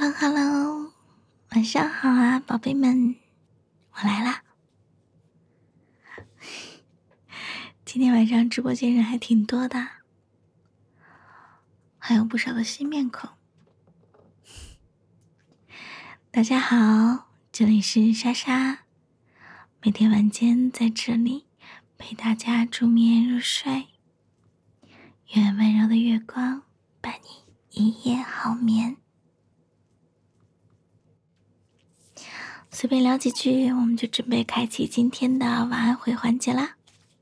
Hello， 晚上好啊，宝贝们，我来啦！今天晚上直播间人还挺多的，还有不少的新面孔。大家好，这里是莎莎，每天晚间在这里陪大家助眠入睡，愿温柔的月光伴你一夜好眠。随便聊几句，我们就准备开启今天的晚安会环节啦。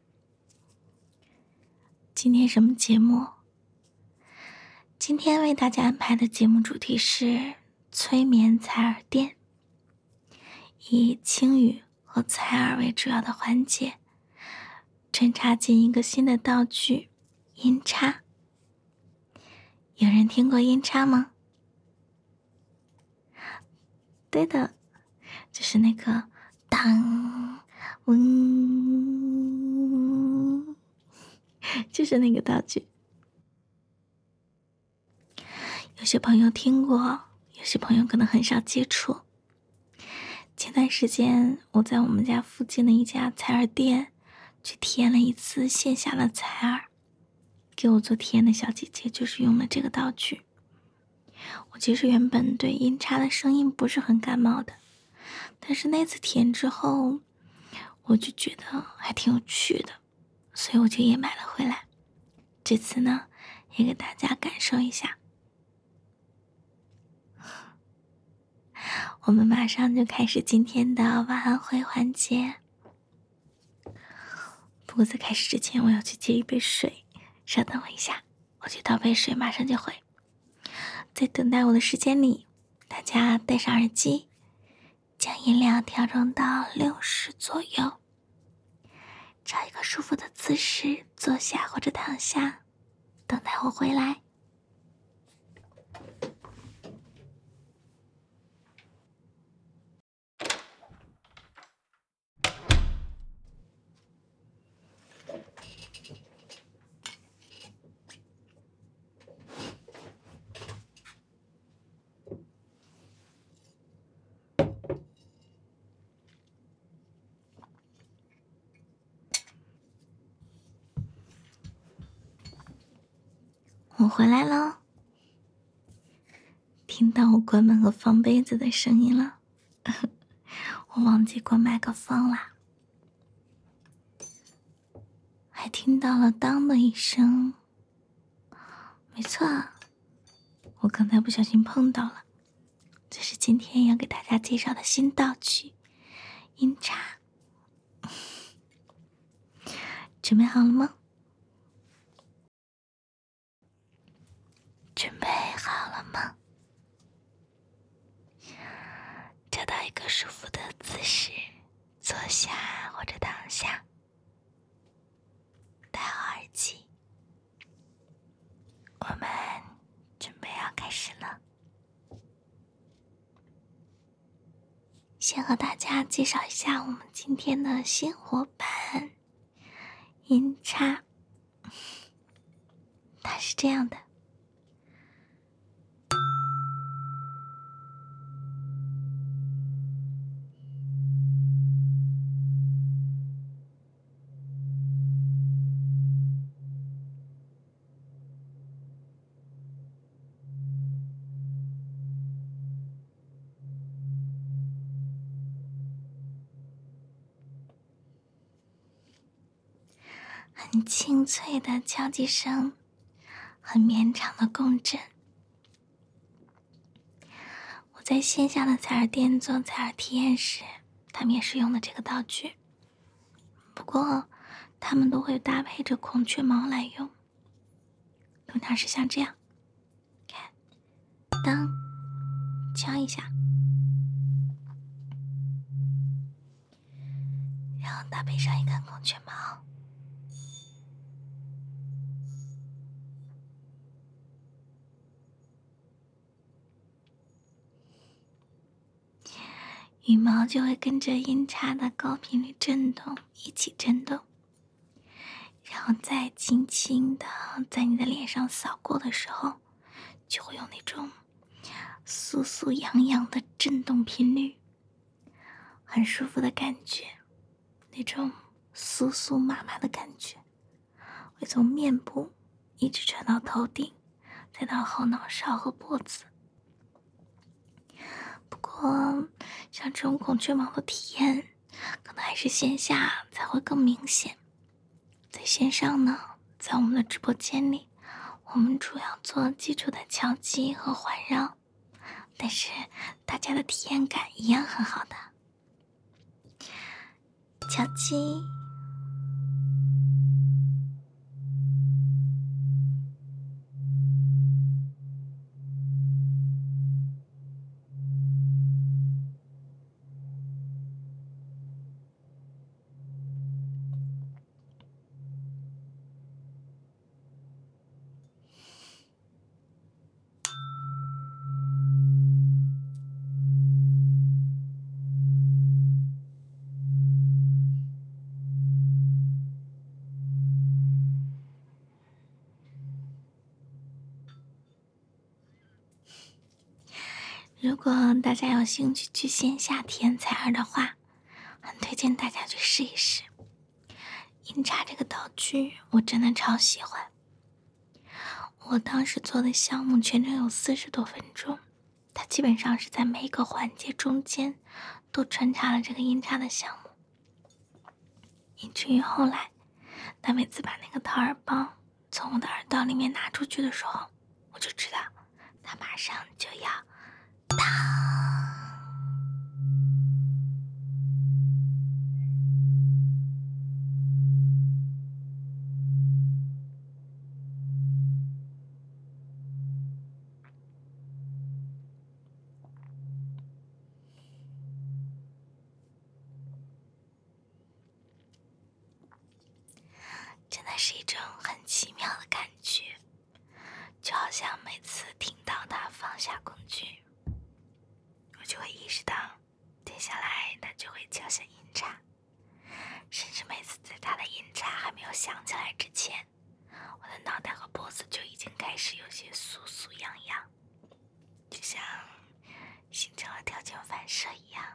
今天什么节目？今天为大家安排的节目主题是催眠采耳店，以轻语和采耳为主要的环节，穿插进一个新的道具——音叉。有人听过音叉吗？对的，就是那个当嗡，就是那个道具。有些朋友听过，有些朋友可能很少接触。前段时间我在我们家附近的一家采耳店去体验了一次线下的采耳，给我做体验的小姐姐就是用了这个道具。我其实原本对音叉的声音不是很感冒的，但是那次体验之后我就觉得还挺有趣的，所以我就也买了回来。这次呢也给大家感受一下。我们马上就开始今天的晚安会环节。不过在开始之前，我要去接一杯水，稍等我一下，我去倒杯水，马上就回。在等待我的时间里，大家戴上耳机，将音量调整到60左右，找一个舒服的姿势坐下或者躺下，等待我回来。我回来了，听到我关门和放杯子的声音了。我忘记关麦克风啦，还听到了当的一声。没错，我刚才不小心碰到了，这是今天要给大家介绍的新道具——音叉。准备好了吗？准备好了吗？找到一个舒服的姿势，坐下或者躺下，戴好耳机，我们准备要开始了。先和大家介绍一下我们今天的新伙伴音叉。它是这样的，很清脆的敲击声，很绵长的共振。我在线下的采耳店做采耳体验时，他们也是用的这个道具，不过他们都会搭配着孔雀毛来用。通常是像这样，看，当，敲一下，然后搭配上一根孔雀毛。羽毛就会跟着音叉的高频率震动一起震动，然后再轻轻的在你的脸上扫过的时候，就会有那种酥酥痒痒的震动频率，很舒服的感觉，那种酥酥麻麻的感觉会从面部一直传到头顶，再到后脑勺和脖子。不过像这种孔雀毛的体验可能还是线下才会更明显。在线上呢，在我们的直播间里，我们主要做基础的敲击和环绕，但是大家的体验感一样很好的。敲击，如果大家有兴趣去线下体验采耳的话，很推荐大家去试一试。音叉这个道具我真的超喜欢，我当时做的项目全程有40多分钟，它基本上是在每一个环节中间都穿插了这个音叉的项目，以至于后来他每次把那个掏耳棒从我的耳道里面拿出去的时候，我就知道他马上就要真的是一种很奇妙的感觉，就好像每次听到他放下工具，我就会意识到接下来他就会敲响音叉，甚至每次在他的音叉还没有响起来之前，我的脑袋和脖子就已经开始有些酥酥痒痒，就像形成了条件反射一样。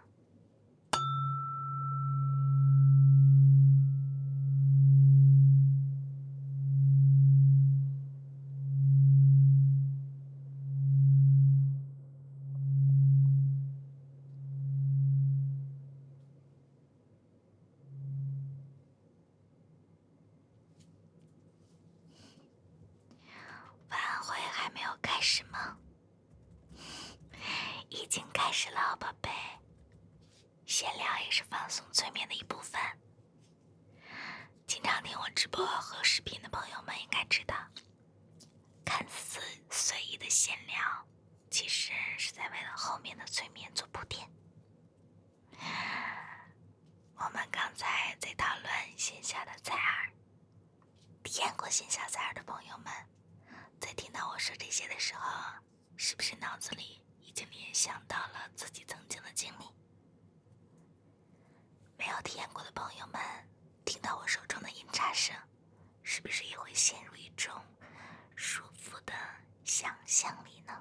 晚会还没有开始吗？已经开始了，宝贝。闲聊也是放松催眠的一部分。经常听我直播和视频的朋友们应该知道，看似随意的闲聊，其实是在为了后面的催眠做铺垫。我们刚才在讨论线下的采耳，体验过线下采耳的朋友们，在听到我说这些的时候，是不是脑子里已经联想到了自己曾经的经历？没有体验过的朋友们，听到我手中的音叉声，是不是也会陷入一种舒服的想象里呢？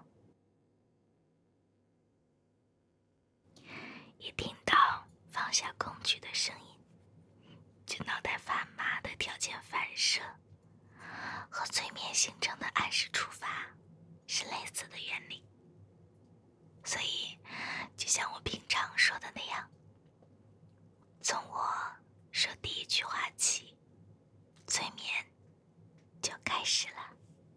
一听到放下工具的声音，就脑袋发麻的条件反射，和催眠形成的暗示触发是类似的原理。所以就像我平常说的那样，从我说第一句话起，催眠就开始了。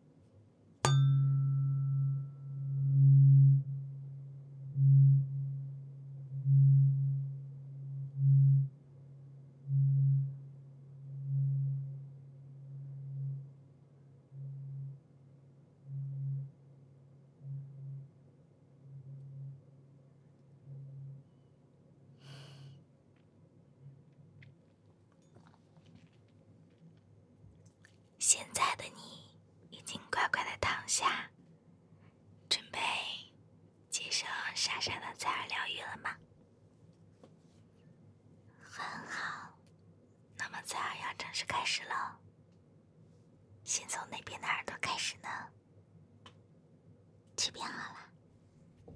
现在的你已经乖乖的躺下，准备接受莎莎的采耳疗愈了吗？很好，那么采耳要正式开始了。先从哪边的耳朵开始呢？这边好了。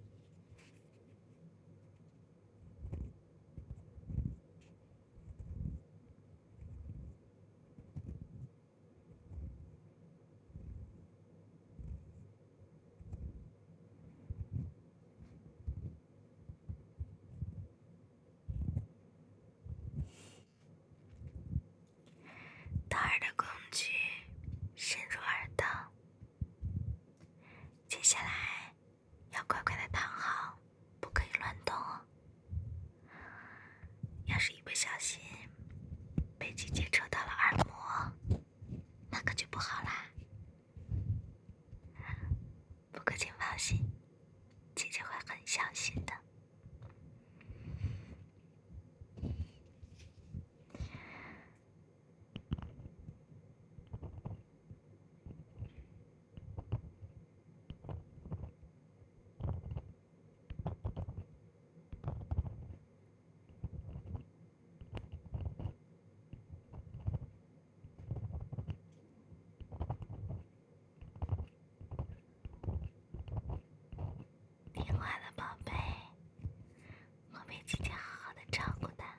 话的宝贝，会被姐姐好好的照顾的。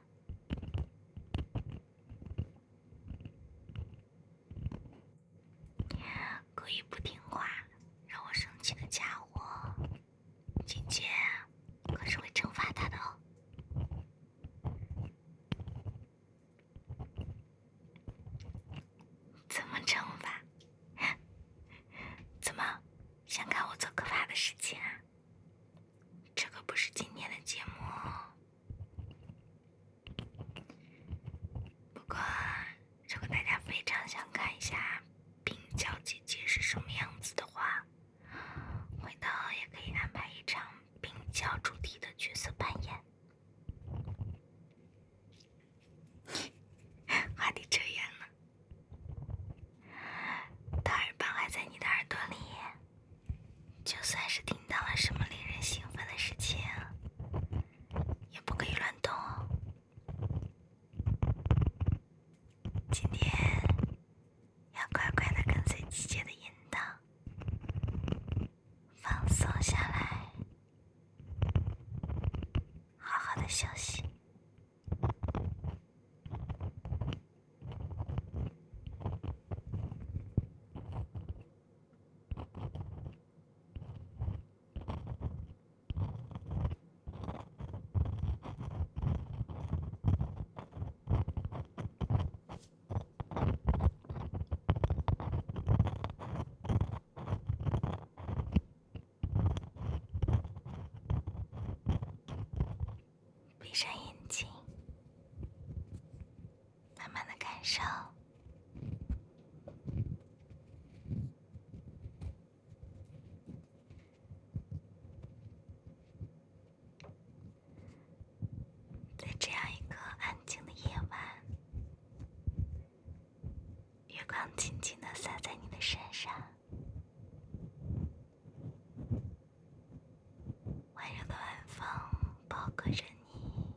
故意不听话让我生气的家伙，姐姐可是会惩罚他的哦。怎么惩罚？怎么想看我做可怕的事情啊？这可不是今天的节目哦。不过如果大家非常想看一下冰娇姐姐是什么样子的话，回头也可以安排一场冰娇主题的角色扮演。话题扯远了，大耳棒还在你的耳朵里，就算是听到了什么令人兴奋的事情，也不可以乱动哦。今天要乖乖的跟随姐姐的引导，放松下来，好好的休息。闭上眼睛，慢慢的感受在这样一个安静的夜晚，月光轻轻地洒在你的身上，温柔的晚风包裹着你，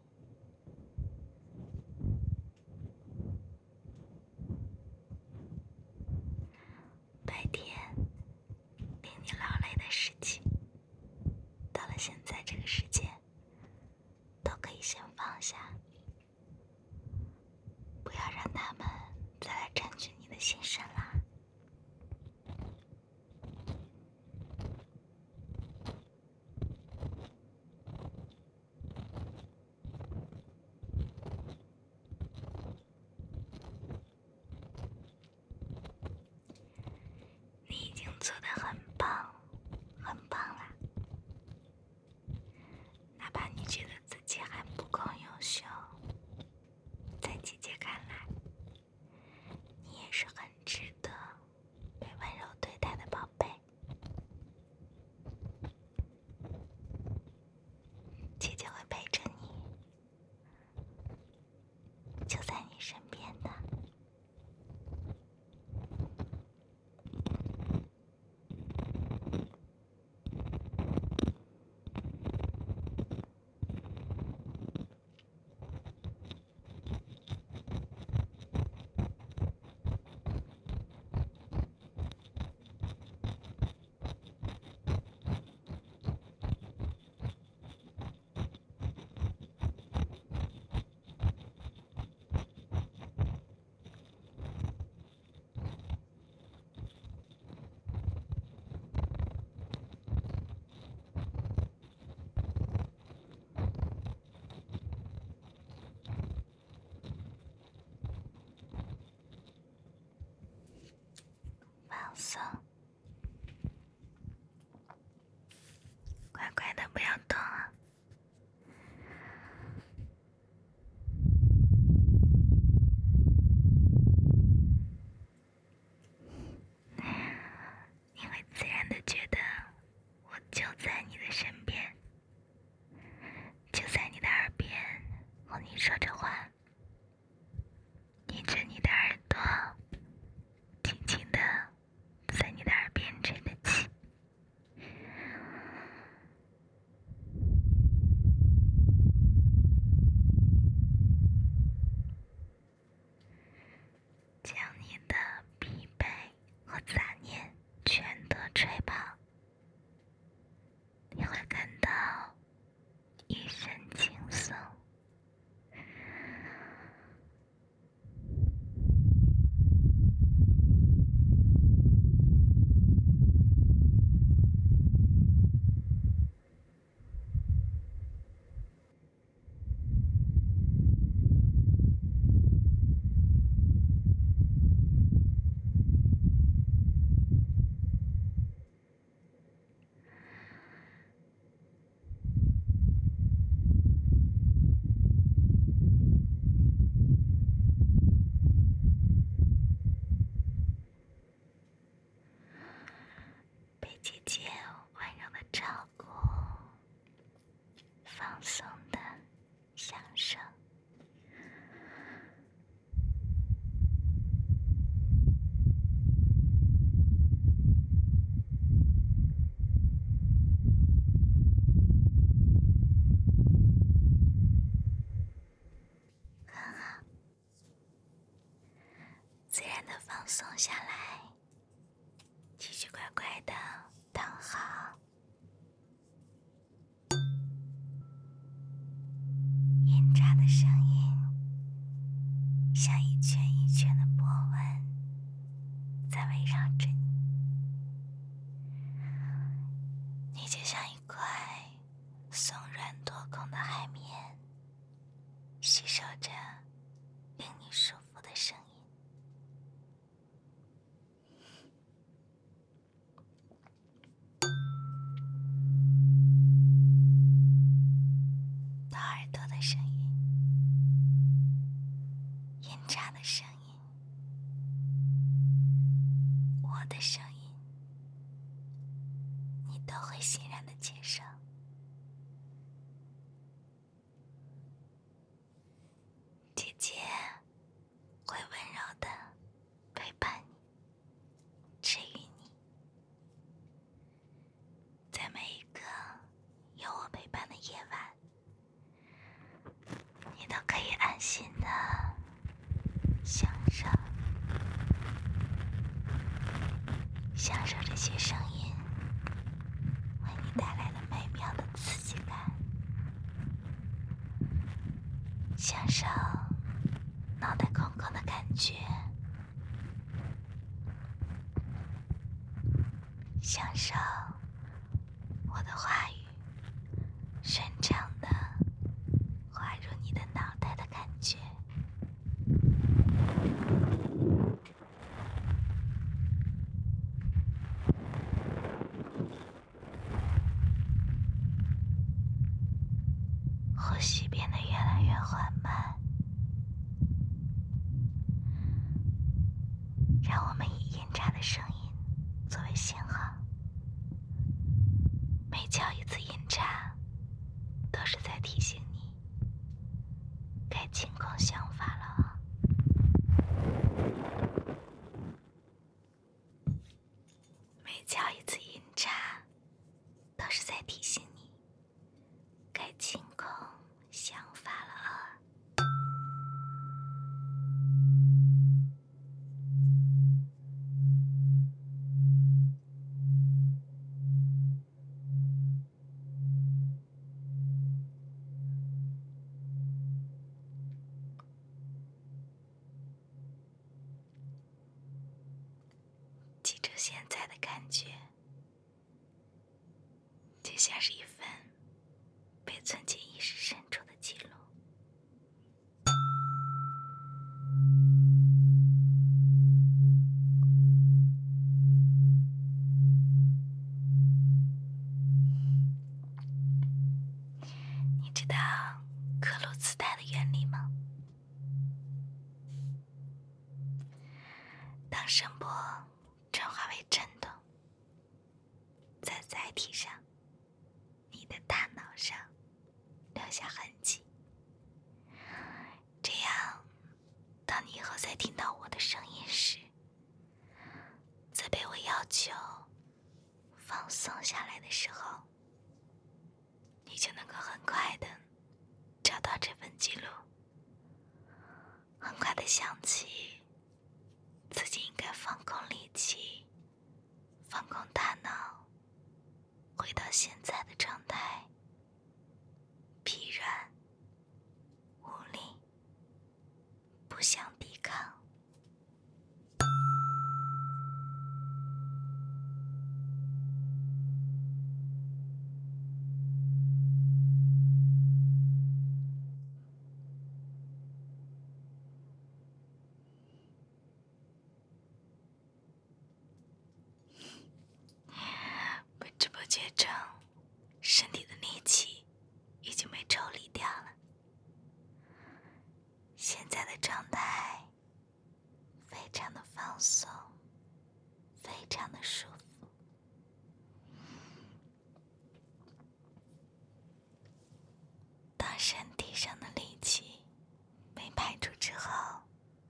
白天令你劳累的事情，到了现在这个时间都可以先放下，不要让他们再来占据你的心神啦。你已经做得很棒，很棒啦。哪怕你觉得自己还不够优秀，在姐姐看来，你也是很值得被温柔对待的宝贝。姐姐会陪着你，就在你身边的。放松，乖乖的不要动啊。你会自然的觉得我就在你的身边，就在你的耳边和你说着话，捏着你的耳朵，轻轻的在你的耳边吹着气。将你的疲惫和杂念全都吹跑，你会感到自然的放松下来，继续乖乖的躺好。饮茶的声音像一圈一圈的波纹在围绕着你，你就像一块松软多空的海绵，吸收着令你舒服的声音。掏耳朵的声音，饮茶的声音，我的声音，你都会欣然的接受。姐姐会温柔的陪伴你，治愈你，在每一个有我陪伴的夜晚，你都可以安心的享受这些声音为你带来的美妙的刺激感，享受脑袋空空的感觉，享受我的话语顺畅的滑入你的脑袋的感觉。呼吸变得越来越缓慢，让我们以饮茶的声音作为信号，每叫一次饮茶都是在提醒你该清空想法了啊。每叫一次饮茶都是在提醒你该清空想法了啊。记住现在的感觉，就像是一份被存进意识深处的记录。你知道克鲁兹带的原理吗？当声波转化为震动，在载体上，你的大脑上留下痕迹，这样当你以后再听到我的声音时，在被我要求放松下来的时候，你就能够很快的找到这份记录，很快的想起自己应该放空力气，放空大脑，回到现在的状态，疲软无力，不想抵抗。不知不觉中，身体的力气已经被抽离掉了。现在的状态非常的放松，非常的舒服。当身体上的力气被排出之后，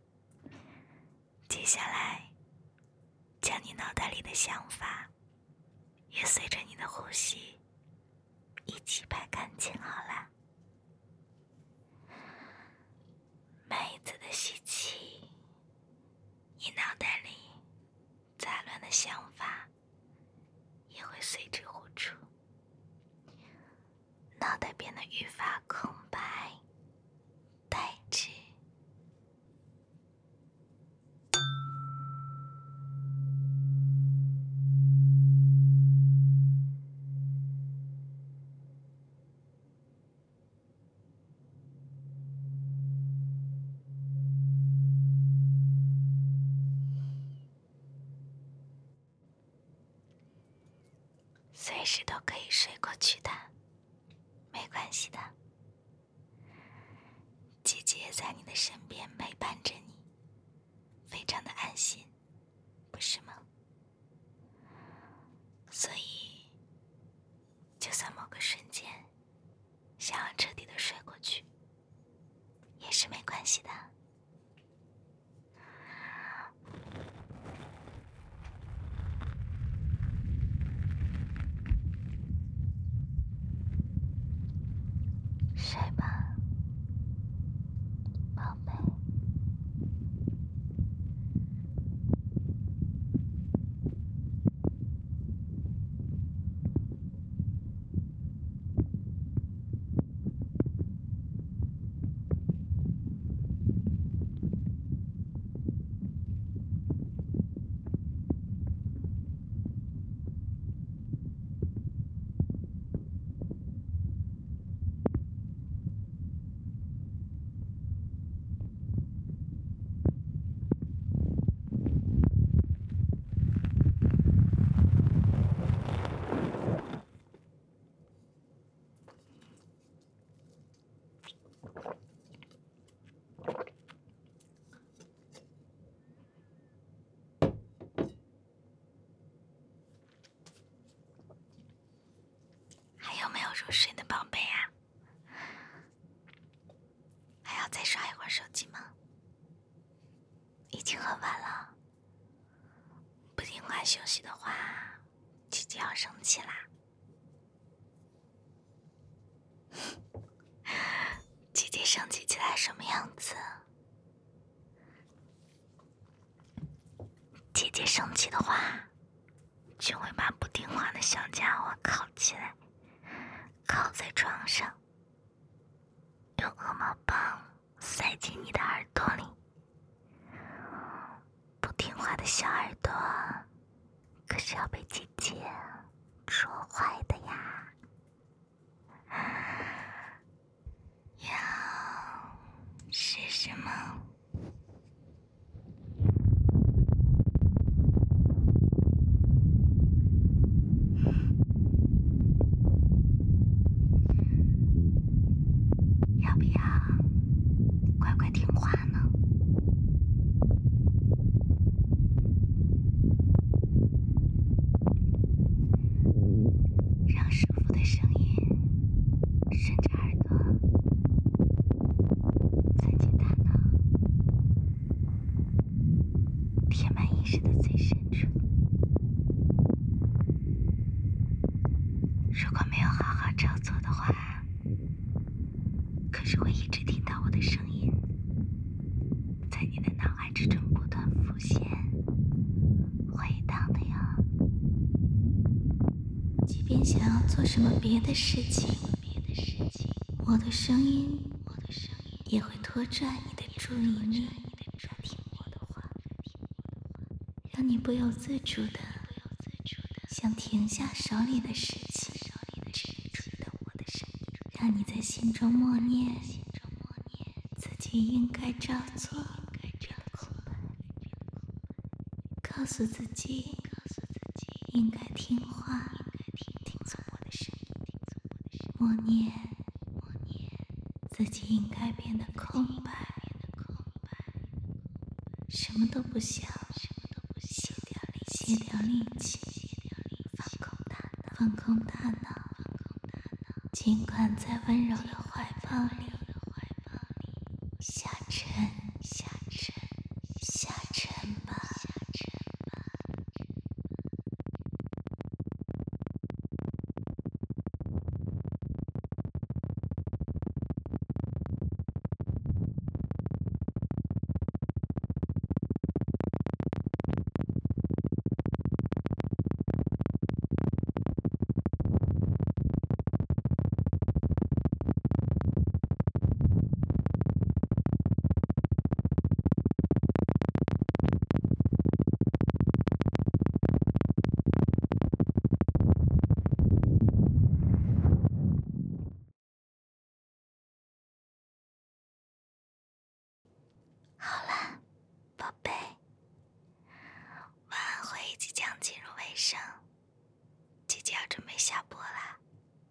接下来将你脑袋里的想法也随着你的呼吸一起排干净好了。每一次的吸气， 想法也会随之呼出，脑袋变得愈发空白呆滞。随时都可以睡过去的，没关系的。姐姐在你的身边陪伴着你，非常的安心，不是吗？所以，就算某个瞬间想要彻底的睡过去，也是没关系的。睡吧，宝贝。还有没有入睡的宝贝啊？还要再刷一会儿手机吗？已经很晚了，不听话休息的话，姐姐要生气啦。姐姐生气起来什么样子？姐姐生气的话，就会把不听话的小家伙铐起来，铐在床上，用鹅毛棒塞进你的耳朵里。不听话的小耳朵可是要被姐姐戳坏的呀。要试试吗？要不要乖乖听话呢？让舒服的声音顺着耳朵钻进大脑，填满意识的最深处。如果没有好好照做的话，可是会一直听到我的声音在你的脑海之中不断浮现回荡的呀。即便想要做什么别的事情，我的声音也会拖拽你的注意力，听我的话，让你不由自主的想停下手里的事情，只等我的声音，让你在心中默念自己应该照做，告诉自己应该听话，听从我的声音，默念自己应该变得空白，什么都不想，卸掉力气，放空大脑，尽管在温柔的怀抱里下沉吧。 下播啦。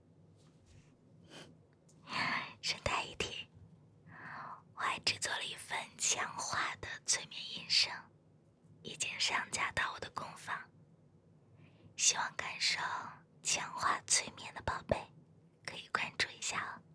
顺带一提，我还制作了一份强化的催眠音声，已经上架到我的公房，希望感受强化催眠的宝贝可以关注一下哦。